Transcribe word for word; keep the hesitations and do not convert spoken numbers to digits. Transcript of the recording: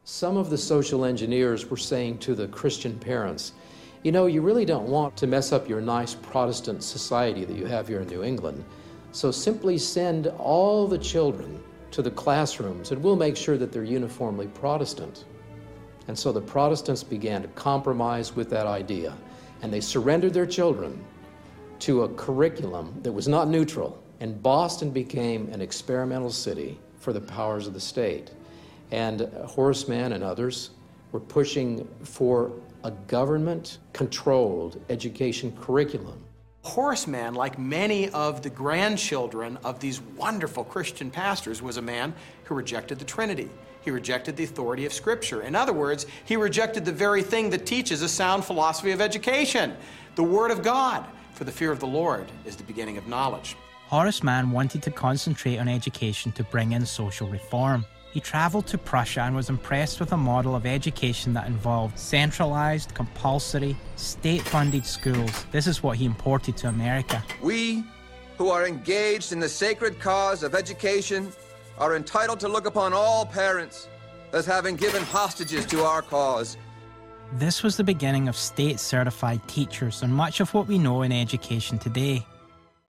Some of the social engineers were saying to the Christian parents, you know, you really don't want to mess up your nice Protestant society that you have here in New England, so simply send all the children to the classrooms and we'll make sure that they're uniformly Protestant. And so the Protestants began to compromise with that idea, and they surrendered their children to a curriculum that was not neutral, and Boston became an experimental city for the powers of the state. And Horace Mann and others were pushing for a government-controlled education curriculum. Horace Mann, like many of the grandchildren of these wonderful Christian pastors, was a man who rejected the Trinity. He rejected the authority of Scripture. In other words, he rejected the very thing that teaches a sound philosophy of education, the Word of God. For the fear of the Lord is the beginning of knowledge. Horace Mann wanted to concentrate on education to bring in social reform. He travelled to Prussia and was impressed with a model of education that involved centralised, compulsory, state-funded schools. This is what he imported to America. We, who are engaged in the sacred cause of education, are entitled to look upon all parents as having given hostages to our cause. This was the beginning of state-certified teachers and much of what we know in education today.